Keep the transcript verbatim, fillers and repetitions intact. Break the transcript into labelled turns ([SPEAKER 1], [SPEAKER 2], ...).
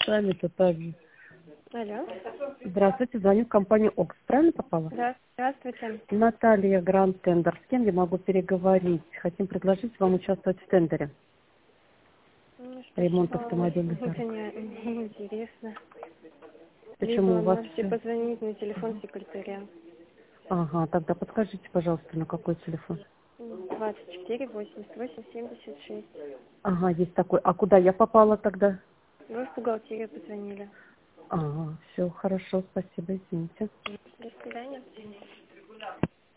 [SPEAKER 1] сами то так же.
[SPEAKER 2] Алло.
[SPEAKER 1] Здравствуйте, звоню в компанию Окс. Правильно попала?
[SPEAKER 2] Да, здравствуйте.
[SPEAKER 1] Наталья, Гранд Тендер. С кем я могу переговорить? Хотим предложить вам участвовать в тендере.
[SPEAKER 2] Ну,
[SPEAKER 1] Ремонт
[SPEAKER 2] спасибо,
[SPEAKER 1] автомобильных
[SPEAKER 2] это
[SPEAKER 1] дорог.
[SPEAKER 2] не, не интересно.
[SPEAKER 1] Почему
[SPEAKER 2] Либо
[SPEAKER 1] у вас
[SPEAKER 2] можете
[SPEAKER 1] все?
[SPEAKER 2] позвонить на телефон секретаря.
[SPEAKER 1] Ага, тогда подскажите, пожалуйста, на какой телефон?
[SPEAKER 2] двадцать четыре восемьдесят восемь семьдесят шесть.
[SPEAKER 1] Ага, есть такой. А куда я попала тогда?
[SPEAKER 2] Вы в бухгалтерию позвонили.
[SPEAKER 1] Ага, все, хорошо, спасибо, извините.
[SPEAKER 2] До свидания.